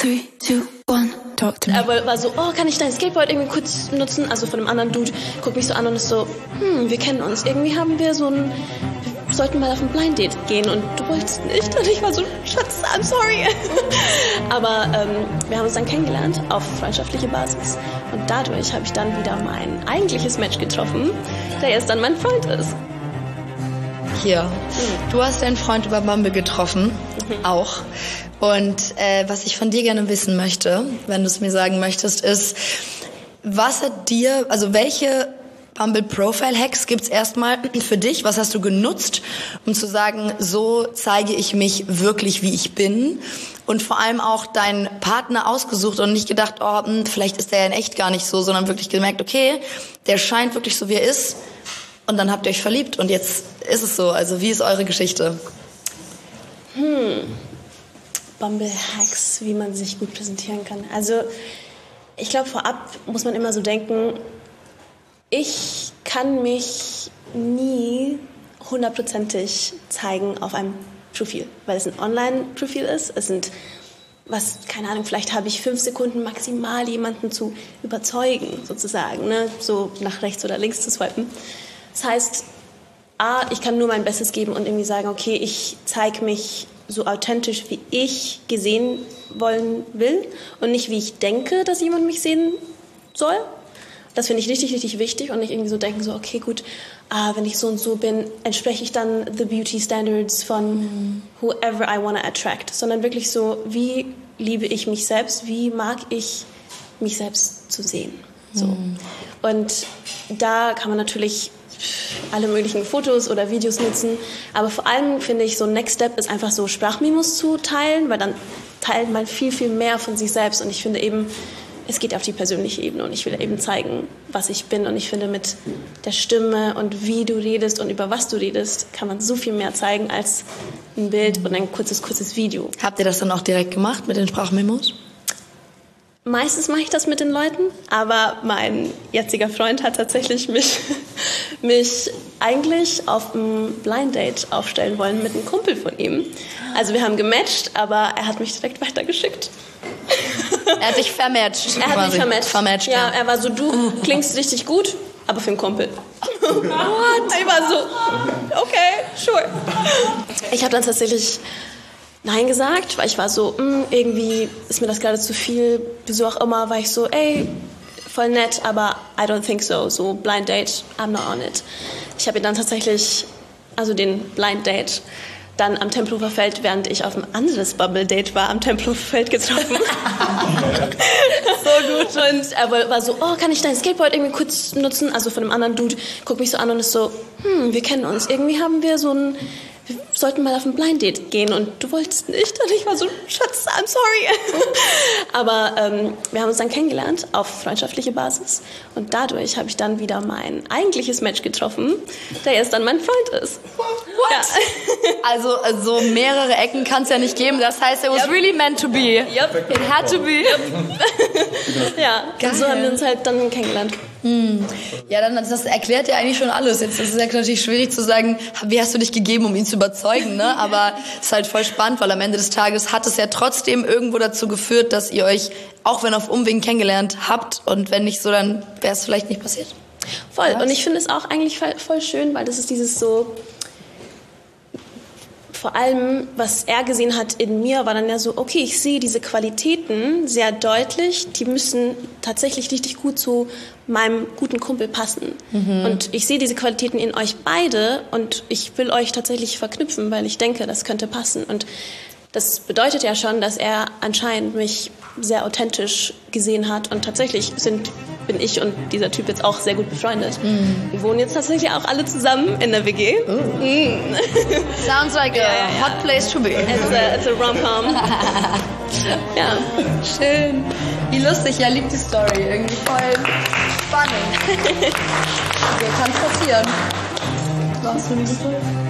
3, 2, 1, talk to me. Er war so, oh, kann ich dein Skateboard irgendwie kurz nutzen? Also von einem anderen Dude, guckt mich so an und ist so, wir kennen uns. Irgendwie haben wir wir sollten mal auf ein Blind Date gehen und du wolltest nicht. Und ich war so, Schatz, I'm sorry. Aber wir haben uns dann kennengelernt auf freundschaftliche Basis. Und dadurch habe ich dann wieder mein eigentliches Match getroffen, der jetzt dann mein Freund ist. Hier. Du hast deinen Freund über Bumble getroffen, auch. Und was ich von dir gerne wissen möchte, wenn du es mir sagen möchtest, ist, welche Bumble Profile Hacks gibt's erstmal für dich? Was hast du genutzt, um zu sagen, so zeige ich mich wirklich, wie ich bin? Und vor allem auch deinen Partner ausgesucht und nicht gedacht, vielleicht ist der ja in echt gar nicht so, sondern wirklich gemerkt, okay, der scheint wirklich so, wie er ist. Und dann habt ihr euch verliebt und jetzt ist es so. Also wie ist eure Geschichte? Bumble Hacks, wie man sich gut präsentieren kann. Also ich glaube, vorab muss man immer so denken, ich kann mich nie 100%ig zeigen auf einem Profil, weil es ein Online-Profil ist. Es sind, keine Ahnung, vielleicht habe ich 5 Sekunden maximal jemanden zu überzeugen, sozusagen, ne? So nach rechts oder links zu swipen. Das heißt, ich kann nur mein Bestes geben und irgendwie sagen, okay, ich zeige mich so authentisch, wie ich gesehen will und nicht, wie ich denke, dass jemand mich sehen soll. Das finde ich richtig, richtig wichtig und nicht irgendwie so denken, so, okay, gut, wenn ich so und so bin, entspreche ich dann the beauty standards von whoever I want to attract, sondern wirklich so, wie liebe ich mich selbst, wie mag ich mich selbst zu sehen. So. Und da kann man natürlich alle möglichen Fotos oder Videos nutzen, aber vor allem finde ich, so Next Step ist einfach so Sprachmemos zu teilen, weil dann teilt man viel, viel mehr von sich selbst und ich finde eben, es geht auf die persönliche Ebene und ich will eben zeigen, was ich bin und ich finde, mit der Stimme und wie du redest und über was du redest, kann man so viel mehr zeigen als ein Bild und ein kurzes Video. Habt ihr das dann auch direkt gemacht mit den Sprachmemos? Meistens mache ich das mit den Leuten, aber mein jetziger Freund hat tatsächlich mich eigentlich auf ein Blind Date aufstellen wollen mit einem Kumpel von ihm. Also wir haben gematcht, aber er hat mich direkt weitergeschickt. Er hat dich vermatcht. Er hat mich vermatcht. Ja, ja. Er war so, du klingst richtig gut, aber für einen Kumpel. What? Ich war so, okay, sure. Ich habe dann tatsächlich Nein gesagt, weil ich war so, irgendwie ist mir das gerade zu viel. Wieso auch immer, war ich so, ey, voll nett, aber I don't think so. So, Blind Date, I'm not on it. Ich habe ihn dann tatsächlich, also den Blind Date, dann am Tempelhofer Feld, während ich auf ein anderes Bubble-Date war, am Tempelhofer Feld getroffen. So gut. Und er war so, oh, kann ich dein Skateboard irgendwie kurz nutzen? Also von einem anderen Dude, guckt mich so an und ist so, wir kennen uns. Irgendwie haben wir wir sollten mal auf ein Blind Date gehen und du wolltest nicht. Und ich war so, Schatz, I'm sorry. Aber wir haben uns dann kennengelernt auf freundschaftliche Basis und dadurch habe ich dann wieder mein eigentliches Match getroffen, der jetzt dann mein Freund ist. What? Ja. Also mehrere Ecken kann es ja nicht geben. Das heißt, it was really meant to be. Yep. It had to be. Yep. Ja, geil. Und so haben wir uns halt dann kennengelernt. Ja, dann das erklärt ja eigentlich schon alles. Jetzt ist es ja natürlich schwierig zu sagen, wie hast du dich gegeben, um ihn zu überzeugen, ne? Aber es ist halt voll spannend, weil am Ende des Tages hat es ja trotzdem irgendwo dazu geführt, dass ihr euch, auch wenn auf Umwegen, kennengelernt habt. Und wenn nicht so, dann wäre es vielleicht nicht passiert. Voll. Und ich finde es auch eigentlich voll schön, weil das ist dieses so, vor allem, was er gesehen hat in mir, war dann ja so, okay, ich sehe diese Qualitäten sehr deutlich, die müssen tatsächlich richtig gut zu meinem guten Kumpel passen. Und ich sehe diese Qualitäten in euch beide und ich will euch tatsächlich verknüpfen, weil ich denke, das könnte passen. Und das bedeutet ja schon, dass er anscheinend mich sehr authentisch gesehen hat und tatsächlich bin ich und dieser Typ jetzt auch sehr gut befreundet. Wir wohnen jetzt tatsächlich auch alle zusammen in der WG. Sounds like a hot place to be. It's a rom-com. Ja. Schön. Wie lustig, ja, lieb die Story. Irgendwie voll spannend. So kann es passieren. Warst du nicht so?